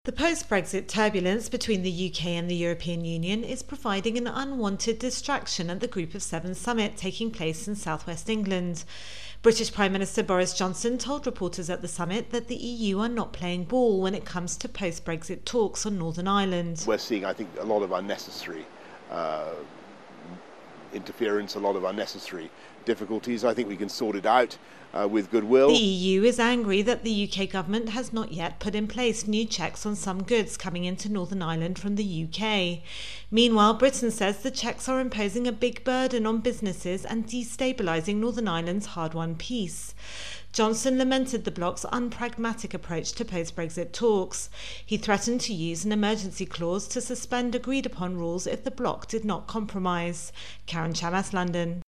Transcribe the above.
The post-Brexit turbulence between the UK and the European Union is providing an unwanted distraction at the Group of Seven summit taking place in southwest England. British Prime Minister Boris Johnson told reporters at the summit that the EU are not playing ball when it comes to post-Brexit talks on Northern Ireland. We're seeing, I think, a lot of unnecessary interference, a lot of unnecessary difficulties. I think we can sort it out with goodwill. The EU is angry that the UK government has not yet put in place new checks on some goods coming into Northern Ireland from the UK. Meanwhile, Britain says the checks are imposing a big burden on businesses and destabilising Northern Ireland's hard-won peace. Johnson lamented the bloc's unpragmatic approach to post-Brexit talks. He threatened to use an emergency clause to suspend agreed-upon rules if the bloc did not compromise. Karen Chamas, London.